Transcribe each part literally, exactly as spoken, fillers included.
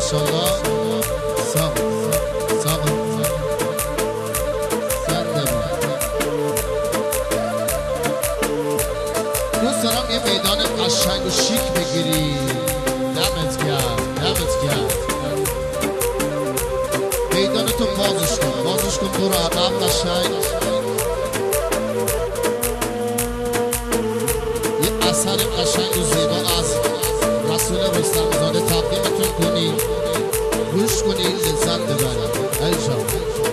ماشاءالله ساق ساق زنده با دوست دارم یه میدان قشنگ و شیک بگیری. دمت گرم دمت گرم. میدان تو بازش کن بازش کن برو عقب قشنگ. یه اثر قشنگ و زیبا از رسول رستم زاده تقدیمتون کنی، گوش کنی، لذت ببرید. ایشان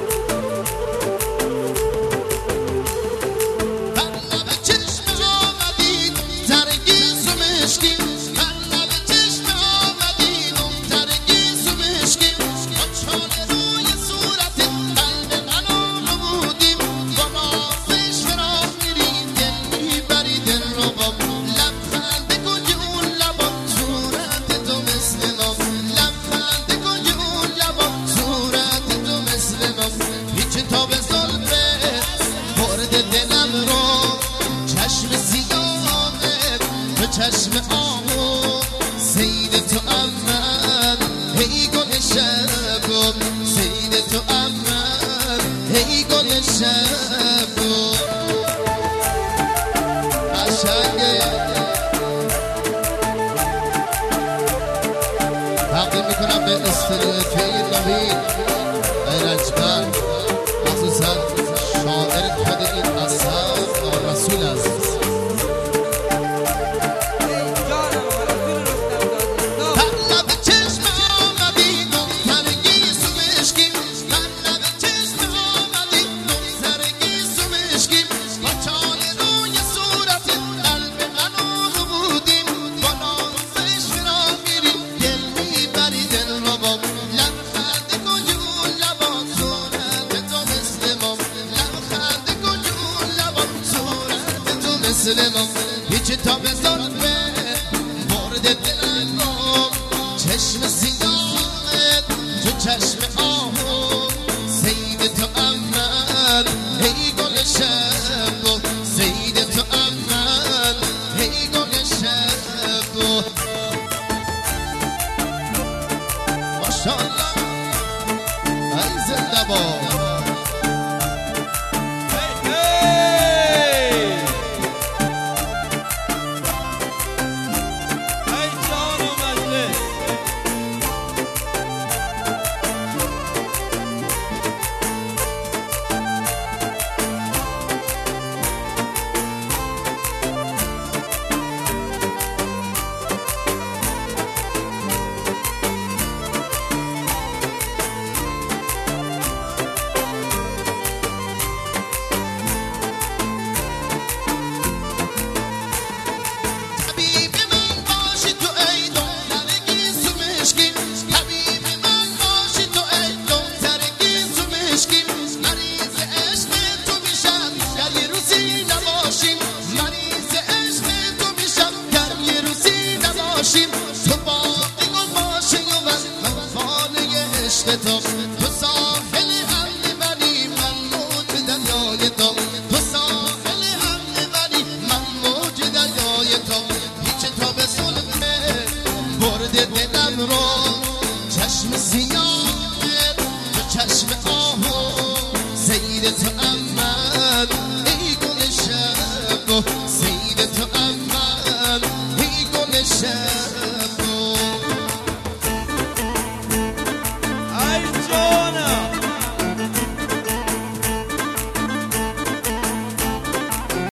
چشم آمو سید تو اول هی گل شبم، سید تو اول هی گل شبم. قشنگه تقدیم میکنم به استراتژی نوید ایرجبر، مخصوصا شاعر خود این اثر رسول عزیز. هیچ تا به ظلمه مورد دلم چشم سیاهت تو چشم آه